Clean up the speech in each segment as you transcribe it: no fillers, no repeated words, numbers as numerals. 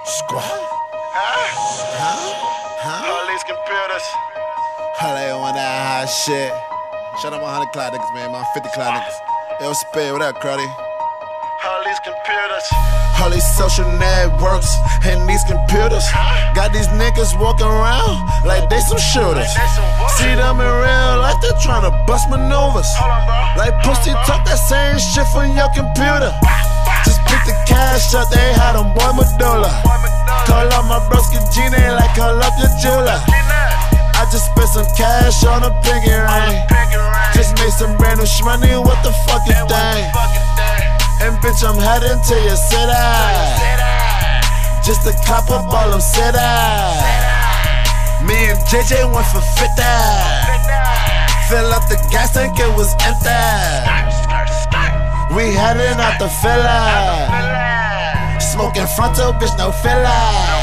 Squad. Police computers. How they on that high shit? Shout out my 100 cloud niggas, man. My 50 cloud niggas. Yo, Spade, what up, Cruddy? Police computers. All these social networks and these computers got these niggas walking around like they some shooters. See them in real life, they tryna bust maneuvers. Like pussy talk that same shit from your computer. Just pick the cash up, they had them boy Medulla. Call up my broski Gene like call up your jeweler. I just spent some cash on a pinky ring. Just made some brand new shmoney, what the fuck you think? And bitch, I'm heading to your city, just to cop up all them cities. Me and JJ went for 50. Fill up the gas tank, it was empty. We heading out the Philly. Smoking frontal, bitch, no filler.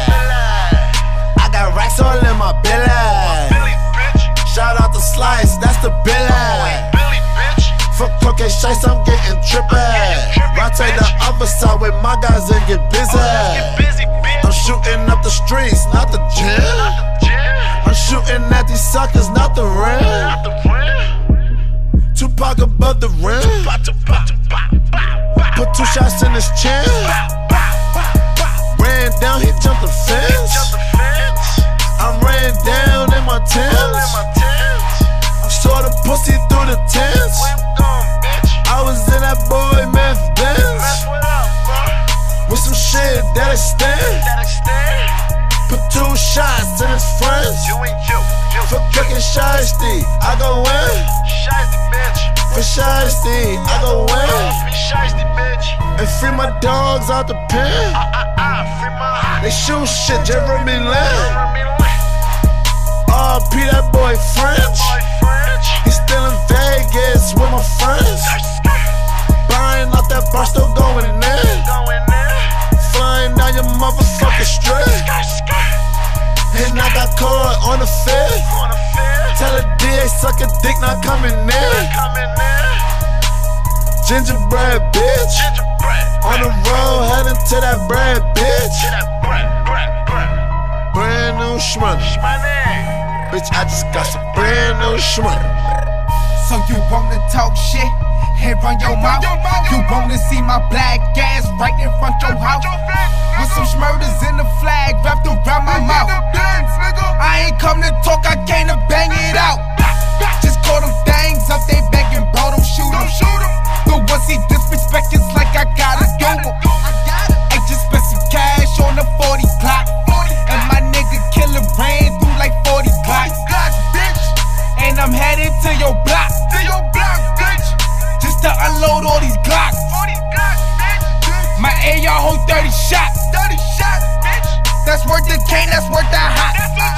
I got racks all in my belly. Shout out to Slice, that's the Billy. Fuck cocaine shites, I'm getting trippy. Rotate the other side with my guys and get busy. I'm shooting up the streets, not the gym. I'm shooting at these suckers, not the rim. Tupac above the rim. Put 2 shots in his chin. Ran down, he jumped the fence. I'm ran down in my Timbs. Saw the pussy through the tents. I was in that boy Meth Benz with some shit that extend. Put 2 shots in his friends. For cooking Shiesty, I go in. For Shiesty, I go in. And free my dogs out the pen. They shoot shit, Jeremy Lin. RP that boy French. He's still in Vegas with my friends. Buying out that bar, still going in. Flying down your motherfucking strip. And I got caught on the fifth. Tell a DA suck a dick, not coming in. Gingerbread bitch. On the road, heading to that bread bitch. Brand new shmoney. Bitch, I just got some brand new shmoney. So you wanna talk shit and run your mouth? You wanna see my black ass right in front your house? With some schmurders in the flag wrapped around my mouth. I ain't come to talk, I came to bang it out. Just call them things up, they begging, bro, don't shoot them. The ones he disrespect, it's like I gotta do them. I just spent some cash on the 40 clock. And my nigga killer ran through like 40 clocks. And I'm headed to your block, bitch, just to unload all these Glocks. My AR hold 30 shots, bitch. That's worth the cane, that's worth the hot.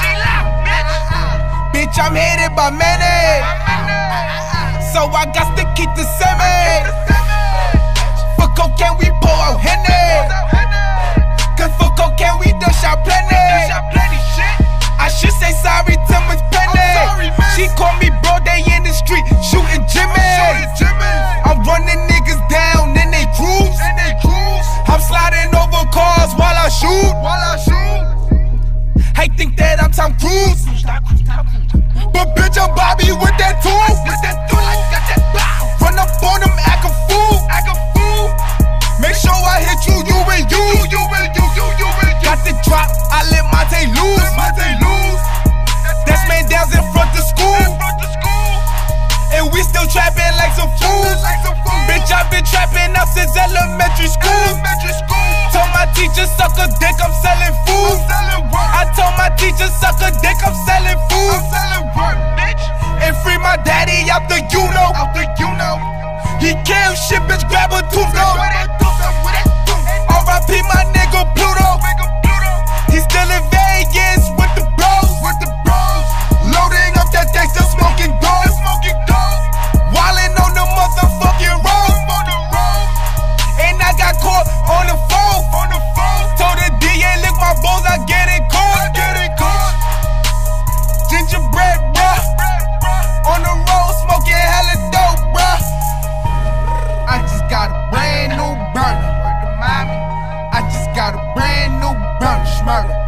Bitch, I'm headed by many, so I got to keep the semi. For cocaine we pour out Henny, cause for cocaine we done shot plenty. I should say sorry to Miss Penny. She called me bro, they in the street shooting Jimmy. I'm running niggas down in they cruise. I'm sliding over cars while I shoot. I think that I'm Tom Cruise, but bitch I'm Bobby with that tool. Run up on them, act a fool. Make sure I hit you, you and you. Got the drop, I let Monte lose. That's man down in front of school. And we still trapping like some fools. Bitch, I've been trapping up since elementary school. Told my teacher suck a dick, I'm selling food. I told my teacher suck a dick, I'm selling food. And free my daddy out the Uno. He killed shit, bitch, grab a tooth go. R.I.P. my nigga Pluto. He's still in Vegas with the bros. Loading up that day, still smoking dope. Wildin' on the motherfucking road. And I got caught on the phone. Told the DA, lick my balls, I get it cold. Gingerbread, bruh. On the road, smoking hella dope, bruh. I just got a brand new burn. murder.